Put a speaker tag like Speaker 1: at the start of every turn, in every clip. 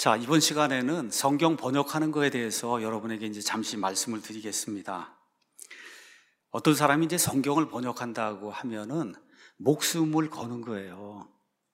Speaker 1: 자, 이번 시간에는 성경 번역하는 거에 대해서 여러분에게 이제 잠시 말씀을 드리겠습니다. 어떤 사람이 이제 성경을 번역한다고 하면은 목숨을 거는 거예요.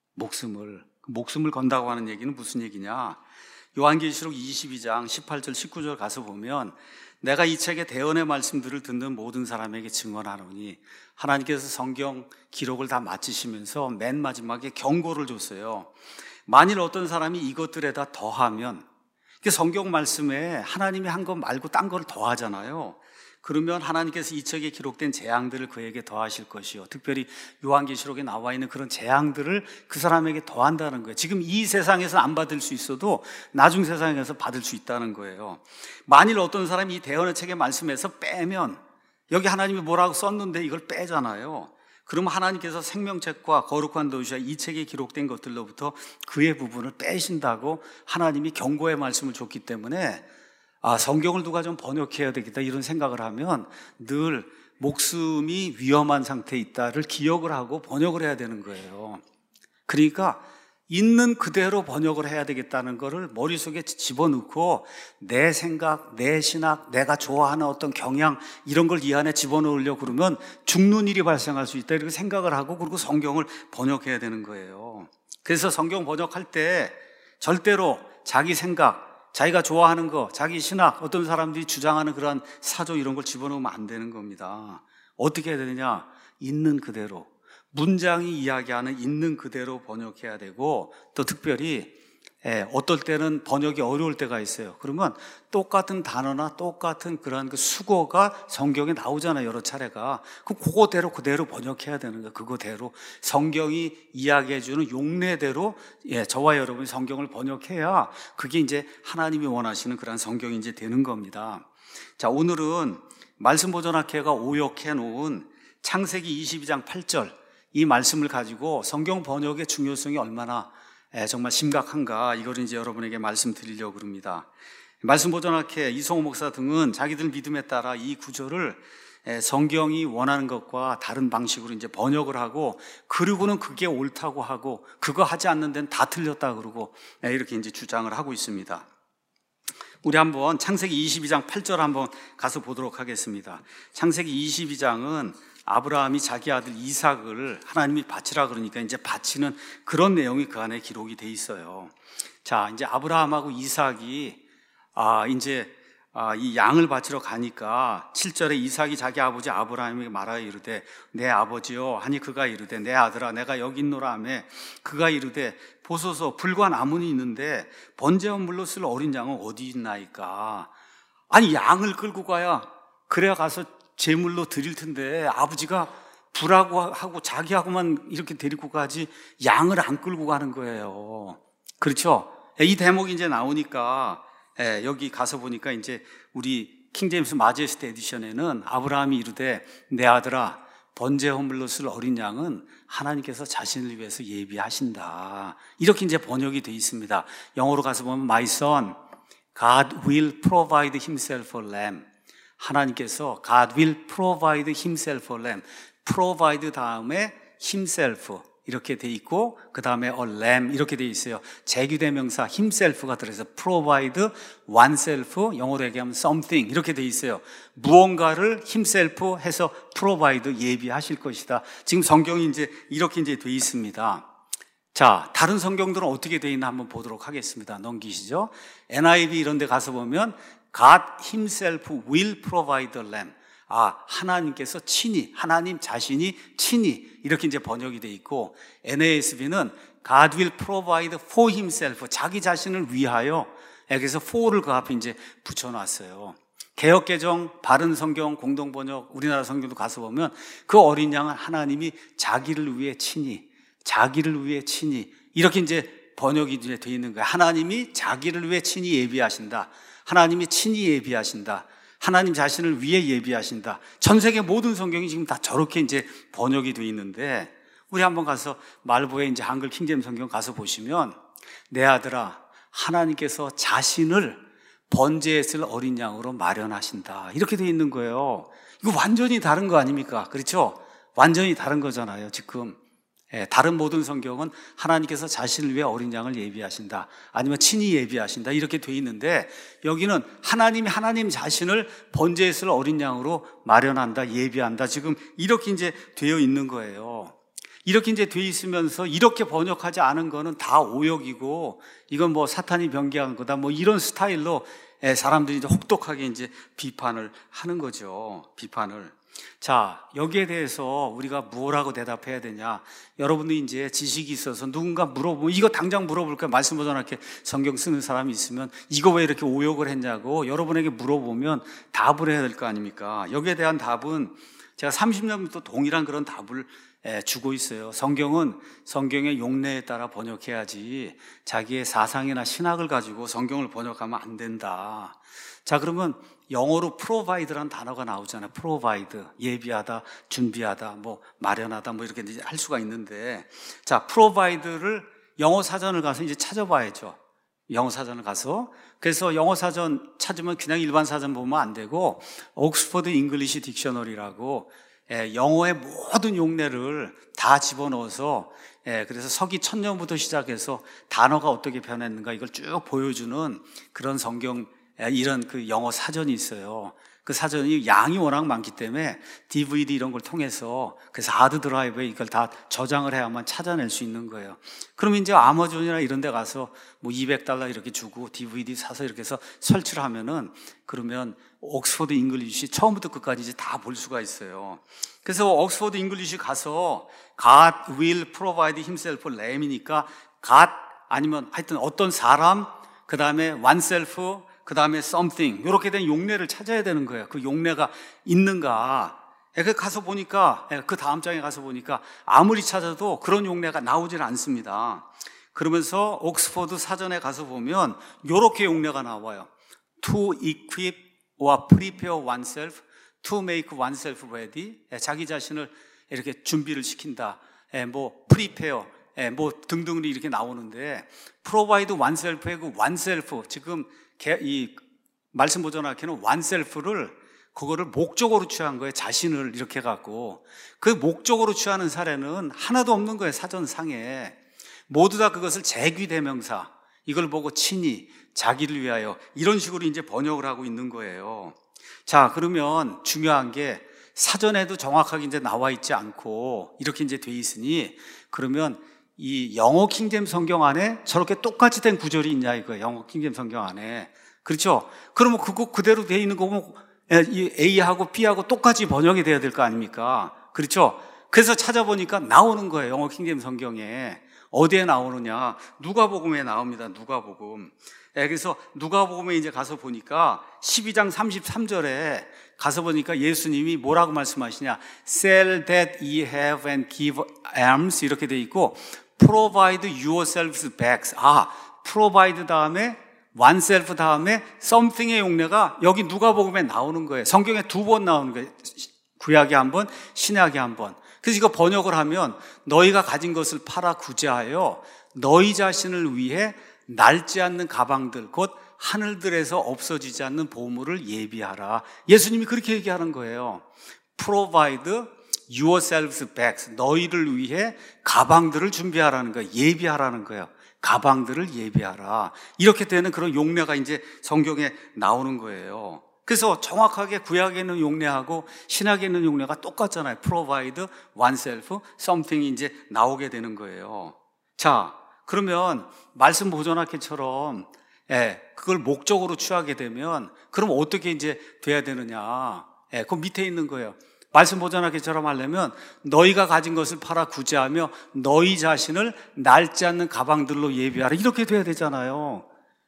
Speaker 1: 목숨을 건다고 하는 얘기는 무슨 얘기냐? 요한계시록 22장 18절 19절 가서 보면 내가 이 책의 대언의 말씀들을 듣는 모든 사람에게 증언하노니, 하나님께서 성경 기록을 다 마치시면서 맨 마지막에 경고를 줬어요. 만일 어떤 사람이 이것들에다 더하면, 성경 말씀에 하나님이 한 것 말고 딴 걸 더하잖아요. 그러면 하나님께서 이 책에 기록된 재앙들을 그에게 더하실 것이요, 특별히 요한계시록에 나와 있는 그런 재앙들을 그 사람에게 더한다는 거예요. 지금 이 세상에서 안 받을 수 있어도 나중 세상에서 받을 수 있다는 거예요. 만일 어떤 사람이 이 대언의 책의 말씀에서 빼면, 여기 하나님이 뭐라고 썼는데 이걸 빼잖아요. 그러면 하나님께서 생명책과 거룩한 도시와 이 책에 기록된 것들로부터 그의 부분을 빼신다고 하나님이 경고의 말씀을 줬기 때문에 성경을 누가 좀 번역해야 되겠다 이런 생각을 하면 늘 목숨이 위험한 상태에 있다를 기억을 하고 번역을 해야 되는 거예요. 그러니까 있는 그대로 번역을 해야 되겠다는 거를 머릿속에 집어넣고 내 생각, 내 신학, 내가 좋아하는 어떤 경향 이런 걸 이 안에 집어넣으려고 그러면 죽는 일이 발생할 수 있다 이렇게 생각을 하고, 그리고 성경을 번역해야 되는 거예요. 그래서 성경 번역할 때 절대로 자기 생각, 자기가 좋아하는 거, 자기 신학, 어떤 사람들이 주장하는 그러한 사조 이런 걸 집어넣으면 안 되는 겁니다. 어떻게 해야 되느냐? 있는 그대로, 문장이 이야기하는 있는 그대로 번역해야 되고, 또 특별히 어떨 때는 번역이 어려울 때가 있어요. 그러면 똑같은 단어나 똑같은 그런 그 수거가 성경에 나오잖아요, 여러 차례가. 그럼 그대로 번역해야 되는 거예요. 그거대로 성경이 이야기해주는 용례대로 저와 여러분이 성경을 번역해야 그게 이제 하나님이 원하시는 그런 성경이 이제 되는 겁니다. 자, 오늘은 말씀 보존학회가 오역해 놓은 창세기 22장 8절 이 말씀을 가지고 성경 번역의 중요성이 얼마나 정말 심각한가, 이걸 이제 여러분에게 말씀드리려고 합니다. 말씀 보존학회 이성호 목사 등은 자기들 믿음에 따라 이 구절을 성경이 원하는 것과 다른 방식으로 이제 번역을 하고, 그리고는 그게 옳다고 하고, 그거 하지 않는 데는 다 틀렸다 그러고 이렇게 이제 주장을 하고 있습니다. 우리 한번 창세기 22장 8절 한번 가서 보도록 하겠습니다. 창세기 22장은 아브라함이 자기 아들 이삭을 하나님이 바치라 그러니까 이제 바치는 그런 내용이 그 안에 기록이 돼 있어요. 자, 이제 아브라함하고 이삭이 이 양을 바치러 가니까 7절에 이삭이 자기 아버지 아브라함에게 말하여 이르되 내 아버지요 하니 그가 이르되 내 아들아 내가 여기 있노라 하매 그가 이르되 보소서 불과 나무는 있는데 번제물로 쓸 어린 양은 어디 있나이까. 아니, 양을 끌고 가야 그래야 가서 제물로 드릴 텐데 아버지가 불하고 하고 자기하고만 이렇게 데리고 가지 양을 안 끌고 가는 거예요. 그렇죠? 이 대목이 이제 나오니까 여기 가서 보니까 이제 우리 킹제임스 마제스티 에디션에는 아브라함이 이르되 내 아들아 번제물로 쓸 어린 양은 하나님께서 자신을 위해서 예비하신다 이렇게 이제 번역이 되어 있습니다. 영어로 가서 보면 My son, God will provide himself a lamb. 하나님께서 God will provide himself a lamb. provide 다음에 himself 이렇게 돼 있고, 그 다음에 a lamb 이렇게 돼 있어요. 제규대명사 himself가 들어서 provide oneself, 영어로 얘기하면 something 이렇게 돼 있어요. 무언가를 himself 해서 provide 예비하실 것이다. 지금 성경이 이제 이렇게 이제 돼 있습니다. 자, 다른 성경들은 어떻게 돼 있나 한번 보도록 하겠습니다. 넘기시죠. NIV 이런 데 가서 보면 God himself will provide a lamb. 하나님께서 친히, 하나님 자신이 친히 이렇게 이제 번역이 돼 있고, NASB는 God will provide for himself, 자기 자신을 위하여. 그래서 for를 그 앞에 이제 붙여놨어요. 개역개정, 바른성경, 공동번역, 우리나라 성경도 가서 보면 그 어린 양은 하나님이 자기를 위해 친히 이렇게 이제 번역이 이제 돼 있는 거예요. 하나님이 자기를 위해 친히 예비하신다. 하나님이 친히 예비하신다. 하나님 자신을 위해 예비하신다. 전 세계 모든 성경이 지금 다 저렇게 이제 번역이 되어 있는데, 우리 한번 가서 말보의 이제 한글 킹제임 성경 가서 보시면 내 아들아 하나님께서 자신을 번제에 쓸 어린 양으로 마련하신다 이렇게 되어 있는 거예요. 이거 완전히 다른 거 아닙니까? 그렇죠? 완전히 다른 거잖아요, 지금. 다른 모든 성경은 하나님께서 자신을 위해 어린 양을 예비하신다, 아니면 친히 예비하신다 이렇게 돼 있는데, 여기는 하나님이 하나님 자신을 번제에 쓸 어린 양으로 마련한다, 예비한다, 지금 이렇게 이제 되어 있는 거예요. 이렇게 이제 돼 있으면서 이렇게 번역하지 않은 거는 다 오역이고, 이건 뭐 사탄이 변개한 거다, 뭐 이런 스타일로 사람들이 이제 혹독하게 이제 비판을 하는 거죠. 비판을. 자, 여기에 대해서 우리가 뭐라고 대답해야 되냐? 여러분들이 이제 지식이 있어서 누군가 물어보면, 이거 당장 물어볼까요? 말씀 보존하게 성경 쓰는 사람이 있으면 이거 왜 이렇게 오역을 했냐고 여러분에게 물어보면 답을 해야 될 거 아닙니까? 여기에 대한 답은 제가 30년부터 동일한 그런 답을 주고 있어요. 성경은 성경의 용례에 따라 번역해야지 자기의 사상이나 신학을 가지고 성경을 번역하면 안 된다. 자, 그러면 영어로 provide라는 단어가 나오잖아요. provide, 예비하다, 준비하다, 뭐 마련하다, 뭐 이렇게 이제 할 수가 있는데, 자, provide를 영어 사전을 가서 이제 찾아봐야죠. 영어 사전을 가서. 그래서 영어 사전 찾으면 그냥 일반 사전 보면 안 되고, 옥스퍼드 잉글리시 딕셔너리라고 영어의 모든 용례를 다 집어넣어서, 그래서 서기 1000년부터 시작해서 단어가 어떻게 변했는가 이걸 쭉 보여주는 그런 성경, 이런 그 영어 사전이 있어요. 그 사전이 양이 워낙 많기 때문에 DVD 이런 걸 통해서, 그래서 하드 드라이브에 이걸 다 저장을 해야만 찾아낼 수 있는 거예요. 그러면 이제 아마존이나 이런 데 가서 뭐 $200 이렇게 주고 DVD 사서 이렇게 해서 설치를 하면은, 그러면 옥스퍼드 잉글리시 처음부터 끝까지 이제 다 볼 수가 있어요. 그래서 옥스퍼드 잉글리시 가서 God will provide himself lamb이니까 God 아니면 하여튼 어떤 사람, 그 다음에 oneself, 그 다음에 something, 이렇게 된 용례를 찾아야 되는 거예요. 그 용례가 있는가. 그 가서 보니까, 그 다음 장에 가서 보니까 아무리 찾아도 그런 용례가 나오질 않습니다. 그러면서 옥스퍼드 사전에 가서 보면 이렇게 용례가 나와요. To equip or prepare oneself, to make oneself ready. 자기 자신을 이렇게 준비를 시킨다. 뭐 prepare, 뭐 등등이 이렇게 나오는데, provide oneself의 그 oneself, 지금 이 말씀 보존학회는 oneself를 그거를 목적으로 취한 거예요. 자신을 이렇게 갖고. 그 목적으로 취하는 사례는 하나도 없는 거예요. 사전상에. 모두 다 그것을 재귀대명사, 이걸 보고 친히, 자기를 위하여, 이런 식으로 이제 번역을 하고 있는 거예요. 자, 그러면 중요한 게 사전에도 정확하게 이제 나와 있지 않고 이렇게 이제 돼 있으니, 그러면 이 영어 킹제임스 성경 안에 저렇게 똑같이 된 구절이 있냐 이거예요. 영어 킹제임스 성경 안에. 그렇죠? 그러면 그거 그대로 돼 있는 거면 이 A하고 B하고 똑같이 번역이 돼야 될 거 아닙니까? 그렇죠? 그래서 찾아보니까 나오는 거예요. 영어 킹제임스 성경에. 어디에 나오느냐? 누가복음에 나옵니다. 누가복음. 그래서 누가복음에 이제 가서 보니까 12장 33절에 가서 보니까 예수님이 뭐라고 말씀하시냐? Sell that ye have and give alms, 이렇게 돼 있고, provide yourselves back. provide 다음에 oneself 다음에 something의 용례가 여기 누가복음에 나오는 거예요. 성경에 2번 나오는 거예요. 구약에 한 번, 신약에 한 번. 그래서 이거 번역을 하면, 너희가 가진 것을 팔아 구제하여 너희 자신을 위해 낡지 않는 가방들, 곧 하늘들에서 없어지지 않는 보물을 예비하라. 예수님이 그렇게 얘기하는 거예요. Provide yourselves back. 너희를 위해 가방들을 준비하라는 거예요. 예비하라는 거예요. 가방들을 예비하라. 이렇게 되는 그런 용례가 이제 성경에 나오는 거예요. 그래서 정확하게 구약에 있는 용례하고 신약에 있는 용례가 똑같잖아요. Provide oneself, something이 이제 나오게 되는 거예요. 자, 그러면 말씀 보존학회처럼 그걸 목적으로 취하게 되면, 그럼 어떻게 이제 돼야 되느냐? 그 밑에 있는 거예요. 말씀 보존학회처럼 하려면 너희가 가진 것을 팔아 구제하며 너희 자신을 낡지 않는 가방들로 예비하라, 이렇게 돼야 되잖아요.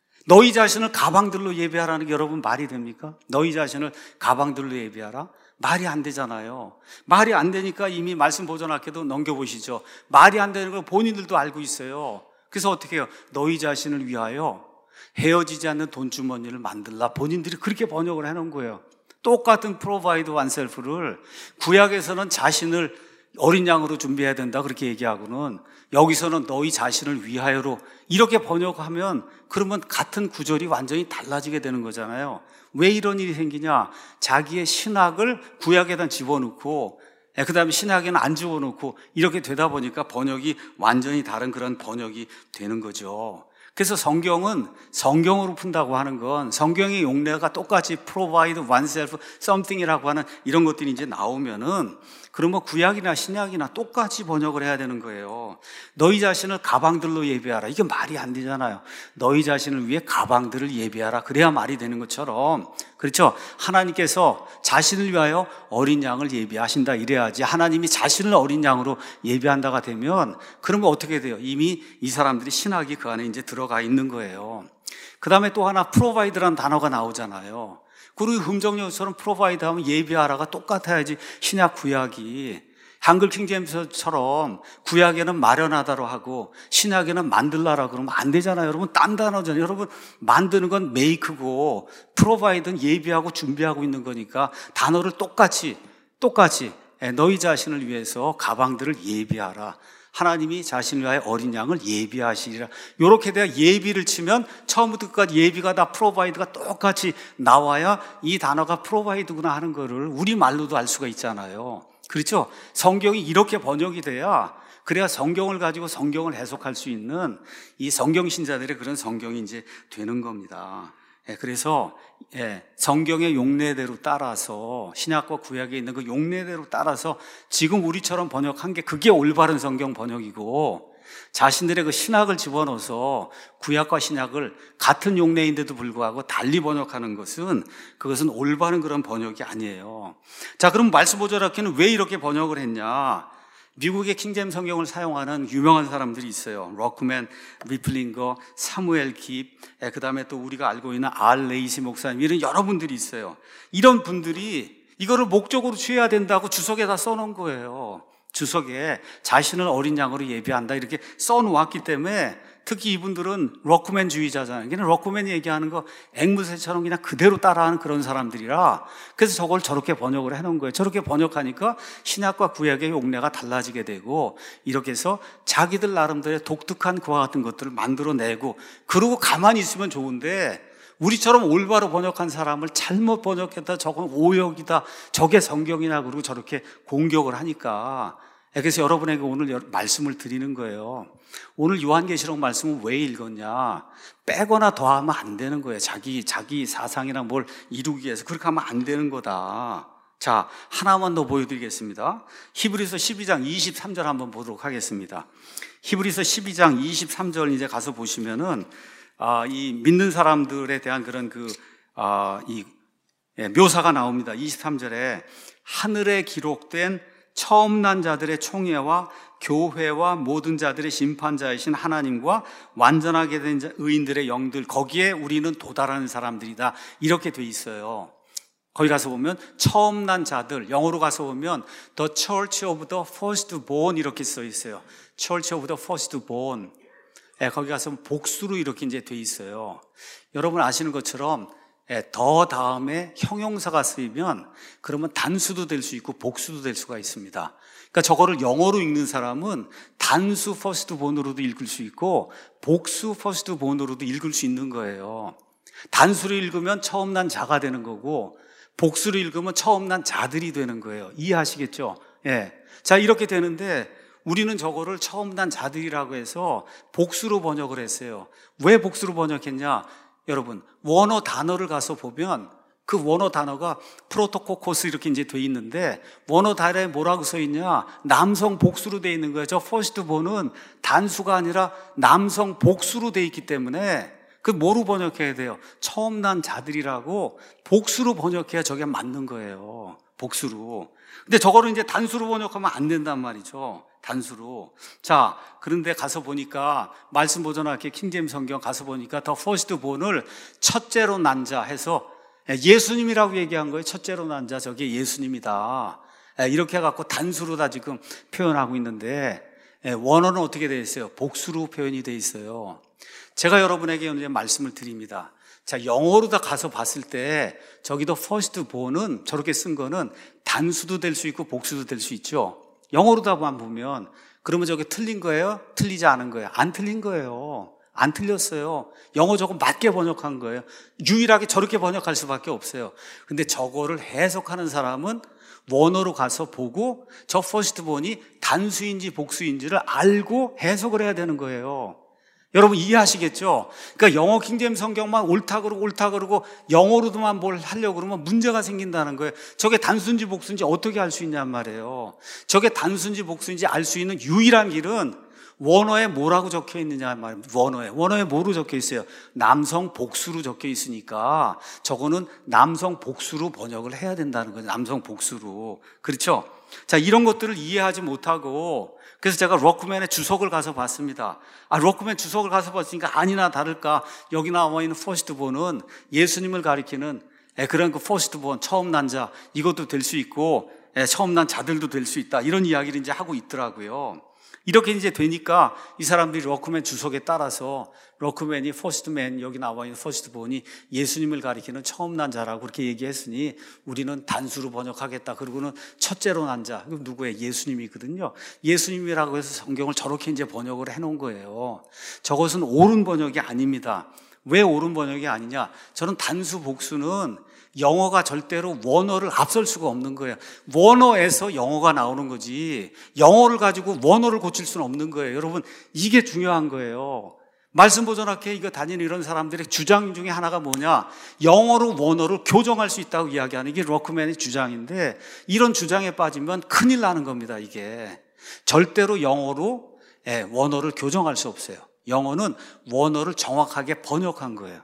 Speaker 1: 너희 자신을 가방들로 예비하라는 게 여러분 말이 됩니까? 너희 자신을 가방들로 예비하라? 말이 안 되잖아요. 말이 안 되니까 이미 말씀 보존학회도 넘겨보시죠. 말이 안 되는 걸 본인들도 알고 있어요. 그래서 어떻게 해요? 너희 자신을 위하여 헤어지지 않는 돈주머니를 만들라. 본인들이 그렇게 번역을 해놓은 거예요. 똑같은 provide oneself를 구약에서는 자신을 어린 양으로 준비해야 된다 그렇게 얘기하고는, 여기서는 너희 자신을 위하여로 이렇게 번역하면, 그러면 같은 구절이 완전히 달라지게 되는 거잖아요. 왜 이런 일이 생기냐? 자기의 신학을 구약에다 집어넣고 그 다음에 신약에는 안 집어넣고 이렇게 되다 보니까 번역이 완전히 다른 그런 번역이 되는 거죠. 그래서 성경은 성경으로 푼다고 하는 건 성경의 용례가 똑같이 provide oneself something이라고 하는 이런 것들이 이제 나오면은 그러면 구약이나 신약이나 똑같이 번역을 해야 되는 거예요. 너희 자신을 가방들로 예비하라. 이게 말이 안 되잖아요. 너희 자신을 위해 가방들을 예비하라. 그래야 말이 되는 것처럼. 그렇죠? 하나님께서 자신을 위하여 어린 양을 예비하신다 이래야지. 하나님이 자신을 어린 양으로 예비한다가 되면 그러면 어떻게 돼요? 이미 이 사람들이 신학이 그 안에 이제 들어가 있는 거예요. 그 다음에 또 하나 provide라는 단어가 나오잖아요. 그리고 금정역처럼 프로바이드 하면 예비하라가 똑같아야지. 신약 구약이 한글 킹제임스처럼 구약에는 마련하다로 하고 신약에는 만들라라 그러면 안 되잖아요. 여러분 딴 단어잖아요. 여러분 만드는 건 메이크고 프로바이드는 예비하고 준비하고 있는 거니까 단어를 똑같이 너희 자신을 위해서 가방들을 예비하라. 하나님이 자신을 위하여 어린 양을 예비하시리라. 이렇게 돼야 예비를 치면 처음부터 끝까지 예비가 다 프로바이드가 똑같이 나와야 이 단어가 프로바이드구나 하는 거를 우리말로도 알 수가 있잖아요. 그렇죠? 성경이 이렇게 번역이 돼야 그래야 성경을 가지고 성경을 해석할 수 있는 이 성경 신자들의 그런 성경이 이제 되는 겁니다. 그래서 성경의 용례대로 따라서 신약과 구약에 있는 그 용례대로 따라서 지금 우리처럼 번역한 게 그게 올바른 성경 번역이고 자신들의 그 신학을 집어넣어서 구약과 신약을 같은 용례인데도 불구하고 달리 번역하는 것은 그것은 올바른 그런 번역이 아니에요. 자, 그럼 말씀 보존학회는 왜 이렇게 번역을 했냐? 미국의 킹제임 성경을 사용하는 유명한 사람들이 있어요. 로크맨, 리플링거, 사무엘 깁, 그 다음에 또 우리가 알고 있는 알 레이시 목사님, 이런 여러분들이 있어요. 이런 분들이 이거를 목적으로 취해야 된다고 주석에다 써놓은 거예요. 주석에 자신을 어린 양으로 예비한다 이렇게 써놓았기 때문에 특히 이분들은 로크맨주의자잖아요. 그냥 로크맨이 얘기하는 거 앵무새처럼 그냥 그대로 따라하는 그런 사람들이라 그래서 저걸 저렇게 번역을 해놓은 거예요. 저렇게 번역하니까 신약과 구약의 용례가 달라지게 되고 이렇게 해서 자기들 나름대로의 독특한 그와 같은 것들을 만들어내고 그러고 가만히 있으면 좋은데 우리처럼 올바로 번역한 사람을 잘못 번역했다, 저건 오역이다, 저게 성경이나 그러고 저렇게 공격을 하니까 그래서 여러분에게 오늘 말씀을 드리는 거예요. 오늘 요한계시록 말씀은 왜 읽었냐? 빼거나 더하면 안 되는 거예요. 자기 사상이나 뭘 이루기 위해서 그렇게 하면 안 되는 거다. 자, 하나만 더 보여드리겠습니다. 히브리서 12장 23절 한번 보도록 하겠습니다. 히브리서 12장 23절 이제 가서 보시면은 이 믿는 사람들에 대한 그런 묘사가 나옵니다. 23절에 하늘에 기록된 처음 난 자들의 총회와 교회와 모든 자들의 심판자이신 하나님과 완전하게 된 의인들의 영들, 거기에 우리는 도달하는 사람들이다 이렇게 돼 있어요. 거기 가서 보면 처음 난 자들, 영어로 가서 보면 The Church of the Firstborn 이렇게 써 있어요. Church of the Firstborn. 거기 가서 복수로 이렇게 이제 돼 있어요. 여러분 아시는 것처럼 더 다음에 형용사가 쓰이면 그러면 단수도 될 수 있고 복수도 될 수가 있습니다. 그러니까 저거를 영어로 읽는 사람은 단수 퍼스트본으로도 읽을 수 있고 복수 퍼스트본으로도 읽을 수 있는 거예요. 단수를 읽으면 처음 난 자가 되는 거고 복수를 읽으면 처음 난 자들이 되는 거예요. 이해하시겠죠? 자, 이렇게 되는데 우리는 저거를 처음 난 자들이라고 해서 복수로 번역을 했어요. 왜 복수로 번역했냐? 여러분, 원어 단어를 가서 보면 그 원어 단어가 프로토코코스 이렇게 이제 돼 있는데 원어 단어에 뭐라고 써 있냐? 남성 복수로 돼 있는 거예요. 저 퍼스트본은 단수가 아니라 남성 복수로 돼 있기 때문에 그 뭐로 번역해야 돼요? 처음 난 자들이라고 복수로 번역해야 저게 맞는 거예요. 복수로. 근데 저거를 이제 단수로 번역하면 안 된단 말이죠. 단수로. 자, 그런데 가서 보니까 말씀 보존학회 킹제임 성경 가서 보니까 더 퍼스트 본을 첫째로 난 자 해서 예수님이라고 얘기한 거예요. 첫째로 난 자, 저게 예수님이다. 이렇게 해갖고 단수로 다 지금 표현하고 있는데 원어는 어떻게 되어 있어요? 복수로 표현이 되어 있어요. 제가 여러분에게 오늘 말씀을 드립니다. 자, 영어로 다 가서 봤을 때 저기도 first born은 저렇게 쓴 거는 단수도 될 수 있고 복수도 될 수 있죠. 영어로다만 보면 그러면 저게 틀린 거예요? 틀리지 않은 거예요? 안 틀린 거예요. 안 틀렸어요. 영어 조금 맞게 번역한 거예요. 유일하게 저렇게 번역할 수밖에 없어요. 근데 저거를 해석하는 사람은 원어로 가서 보고 저 퍼스트본이 단수인지 복수인지를 알고 해석을 해야 되는 거예요. 여러분 이해하시겠죠? 그러니까 영어 킹제임 성경만 옳다 그러고 영어로도만 뭘 하려고 그러면 문제가 생긴다는 거예요. 저게 단수인지 복수인지 어떻게 알 수 있냔 말이에요. 저게 단수인지 복수인지 알 수 있는 유일한 길은 원어에 뭐라고 적혀 있느냐 말이에요. 원어에 뭐로 적혀 있어요? 남성 복수로 적혀 있으니까 저거는 남성 복수로 번역을 해야 된다는 거예요. 남성 복수로. 그렇죠? 자, 이런 것들을 이해하지 못하고 그래서 제가 록맨의 주석을 가서 봤습니다. 록맨 주석을 가서 봤으니까 아니나 다를까 여기 나와 있는 퍼스트본은 예수님을 가리키는 그런 그 퍼스트본, 처음 난 자, 이것도 될 수 있고 처음 난 자들도 될 수 있다. 이런 이야기를 이제 하고 있더라고요. 이렇게 이제 되니까 이 사람들이 록맨 주석에 따라서 록맨이 퍼스트맨, 여기 나와 있는 퍼스트본이 예수님을 가리키는 처음 난 자라고 그렇게 얘기했으니 우리는 단수로 번역하겠다. 그리고는 첫째로 난 자, 누구예요? 예수님이거든요. 예수님이라고 해서 성경을 저렇게 이제 번역을 해놓은 거예요. 저것은 옳은 번역이 아닙니다. 왜 옳은 번역이 아니냐? 저는 단수 복수는 영어가 절대로 원어를 앞설 수가 없는 거예요. 원어에서 영어가 나오는 거지 영어를 가지고 원어를 고칠 수는 없는 거예요. 여러분 이게 중요한 거예요. 말씀 보존학회 이거 다니는 이런 사람들의 주장 중에 하나가 뭐냐? 영어로 원어를 교정할 수 있다고 이야기하는 게 록맨의 주장인데 이런 주장에 빠지면 큰일 나는 겁니다. 이게 절대로 영어로 원어를 교정할 수 없어요. 영어는 원어를 정확하게 번역한 거예요.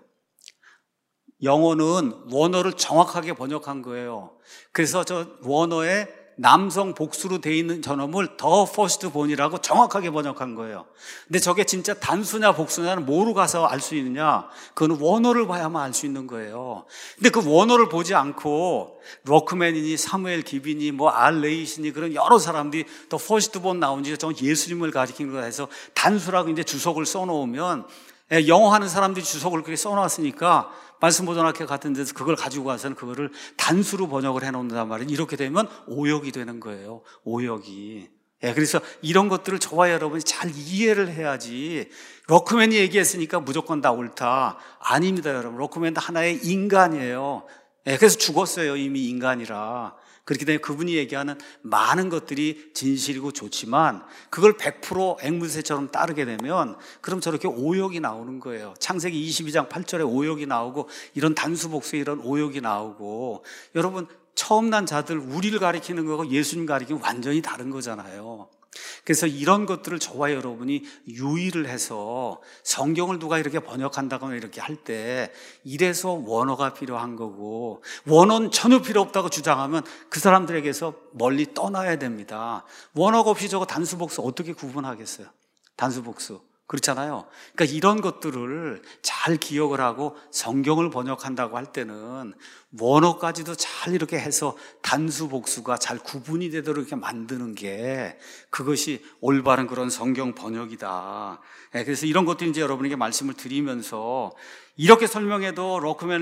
Speaker 1: 영어는 원어를 정확하게 번역한 거예요. 그래서 저 원어에 남성 복수로 돼 있는 저놈을 더 퍼스트 본이라고 정확하게 번역한 거예요. 근데 저게 진짜 단수냐 복수냐는 뭐로 가서 알 수 있느냐? 그건 원어를 봐야만 알 수 있는 거예요. 근데 그 원어를 보지 않고 록맨이니 사무엘 기빈이 알 레이시니 그런 여러 사람들이 더 퍼스트 본 나온지 저 예수님을 가리키는 거 해서 단수라고 이제 주석을 써놓으면 영어 하는 사람들이 주석을 그렇게 써놨으니까 말씀 보존학회 같은 데서 그걸 가지고 가서는 그거를 단수로 번역을 해놓는단 말이에요. 이렇게 되면 오역이 되는 거예요. 오역이. 그래서 이런 것들을 저와 여러분이 잘 이해를 해야지 록맨이 얘기했으니까 무조건 다 옳다. 아닙니다, 여러분. 록맨도 하나의 인간이에요. 그래서 죽었어요. 이미 인간이라. 그렇기 때문에 그분이 얘기하는 많은 것들이 진실이고 좋지만 그걸 100% 앵무새처럼 따르게 되면 그럼 저렇게 오역이 나오는 거예요. 창세기 22장 8절에 오역이 나오고 이런 단수복수에 이런 오역이 나오고 여러분 처음 난 자들 우리를 가리키는 거고 예수님 가리키는 완전히 다른 거잖아요. 그래서 이런 것들을 저와 여러분이 유의를 해서 성경을 누가 이렇게 번역한다거나 이렇게 할 때 이래서 원어가 필요한 거고 원어는 전혀 필요 없다고 주장하면 그 사람들에게서 멀리 떠나야 됩니다. 원어가 없이 저거 단수복수 어떻게 구분하겠어요? 단수복수. 그렇잖아요. 그러니까 이런 것들을 잘 기억을 하고 성경을 번역한다고 할 때는 원어까지도 잘 이렇게 해서 단수 복수가 잘 구분이 되도록 이렇게 만드는 게 그것이 올바른 그런 성경 번역이다. 그래서 이런 것들 이제 여러분에게 말씀을 드리면서 이렇게 설명해도 록맨을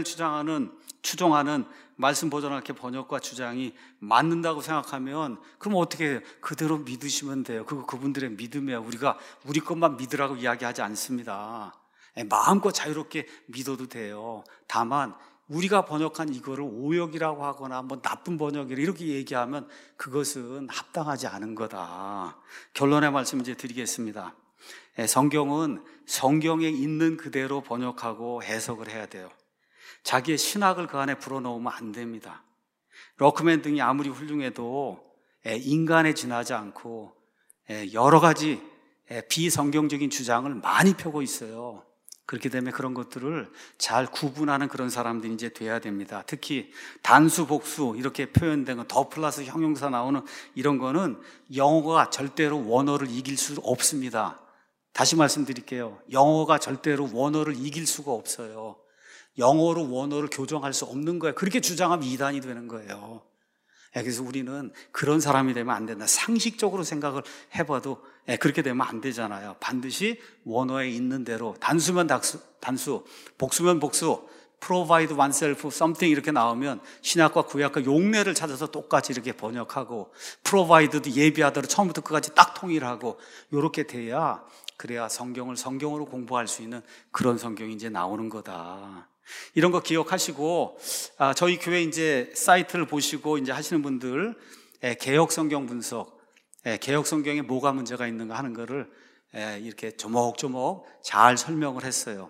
Speaker 1: 추종하는 말씀 보존학회 번역과 주장이 맞는다고 생각하면 그럼 어떻게 해요? 그대로 믿으시면 돼요. 그분들의 믿음이야. 우리가 우리 것만 믿으라고 이야기하지 않습니다. 마음껏 자유롭게 믿어도 돼요. 다만 우리가 번역한 이거를 오역이라고 하거나 나쁜 번역이라 이렇게 얘기하면 그것은 합당하지 않은 거다. 결론의 말씀 이제 드리겠습니다. 성경은 성경에 있는 그대로 번역하고 해석을 해야 돼요. 자기의 신학을 그 안에 불어넣으면 안 됩니다. 록맨 등이 아무리 훌륭해도 인간에 지나지 않고 여러 가지 비성경적인 주장을 많이 펴고 있어요. 그렇기 때문에 그런 것들을 잘 구분하는 그런 사람들이 이제 돼야 됩니다. 특히 단수, 복수 이렇게 표현된 거, 더 플러스 형용사 나오는 이런 거는 영어가 절대로 원어를 이길 수 없습니다. 다시 말씀드릴게요. 영어가 절대로 원어를 이길 수가 없어요. 영어로 원어를 교정할 수 없는 거예요. 그렇게 주장하면 이단이 되는 거예요. 그래서 우리는 그런 사람이 되면 안 된다. 상식적으로 생각을 해봐도 그렇게 되면 안 되잖아요. 반드시 원어에 있는 대로 단수면 단수, 복수면 복수, provide oneself something 이렇게 나오면 신약과 구약과 용례를 찾아서 똑같이 이렇게 번역하고 provide도 예비하도록 처음부터 끝까지 딱 통일하고 이렇게 돼야 그래야 성경을 성경으로 공부할 수 있는 그런 성경이 이제 나오는 거다. 이런 거 기억하시고, 저희 교회 이제 사이트를 보시고 이제 하시는 분들, 개역 성경 분석, 개역 성경에 뭐가 문제가 있는가 하는 거를 이렇게 조목조목 잘 설명을 했어요.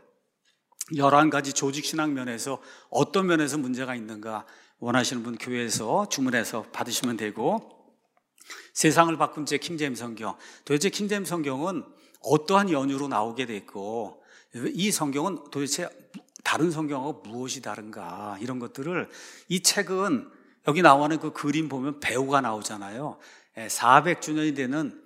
Speaker 1: 11가지 조직신학 면에서 어떤 면에서 문제가 있는가 원하시는 분 교회에서 주문해서 받으시면 되고, 세상을 바꾼 제 킹제임스 성경, 도대체 킹제임스 성경은 어떠한 연유로 나오게 됐고, 이 성경은 도대체 다른 성경하고 무엇이 다른가, 이런 것들을, 이 책은 여기 나오는 그 그림 보면 배우가 나오잖아요. 400주년이 되는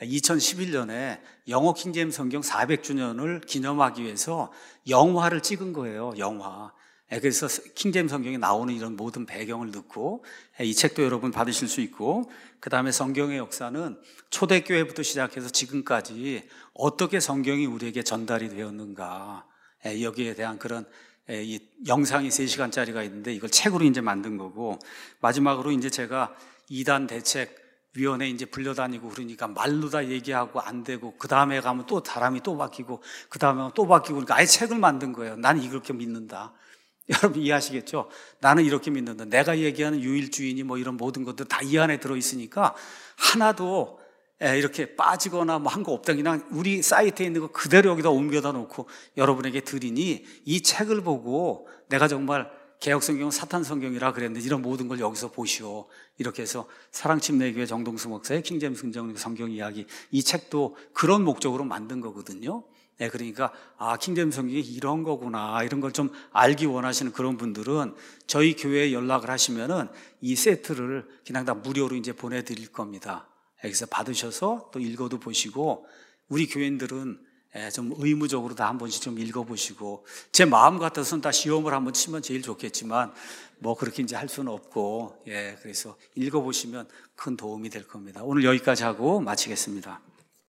Speaker 1: 2011년에 영어 킹제임스 성경 400주년을 기념하기 위해서 영화를 찍은 거예요. 영화. 그래서 킹제임스 성경에 나오는 이런 모든 배경을 넣고, 이 책도 여러분 받으실 수 있고, 그 다음에 성경의 역사는 초대교회부터 시작해서 지금까지 어떻게 성경이 우리에게 전달이 되었는가, 여기에 대한 그런 이 영상이 3시간짜리가 있는데 이걸 책으로 이제 만든 거고, 마지막으로 이제 제가 2단 대책위원회 이제 불려다니고 그러니까 말로 다 얘기하고 안 되고, 그 다음에 가면 또 사람이 또 바뀌고, 그 다음에 또 바뀌고, 그러니까 아예 책을 만든 거예요. 난 이렇게 믿는다. 여러분 이해하시겠죠? 나는 이렇게 믿는다. 내가 얘기하는 유일주의니 뭐 이런 모든 것들 다 이 안에 들어있으니까 하나도 이렇게 빠지거나 뭐 한 거 없다. 그냥 우리 사이트에 있는 거 그대로 여기다 옮겨다 놓고 여러분에게 드리니, 이 책을 보고 내가 정말 개역성경은 사탄성경이라 그랬는데 이런 모든 걸 여기서 보시오. 이렇게 해서 사랑침례교회 정동수 목사의 킹제임스 성경 이야기, 이 책도 그런 목적으로 만든 거거든요. 그러니까 킹제임스 성경이 이런 거구나, 이런 걸 좀 알기 원하시는 그런 분들은 저희 교회에 연락을 하시면은 이 세트를 그냥 다 무료로 이제 보내드릴 겁니다. 여기서 받으셔서 또 읽어도 보시고, 우리 교인들은 좀 의무적으로 다 한 번씩 좀 읽어보시고, 제 마음 같아서는 다 시험을 한번 치면 제일 좋겠지만 뭐 그렇게 이제 할 수는 없고, 그래서 읽어보시면 큰 도움이 될 겁니다. 오늘 여기까지 하고 마치겠습니다.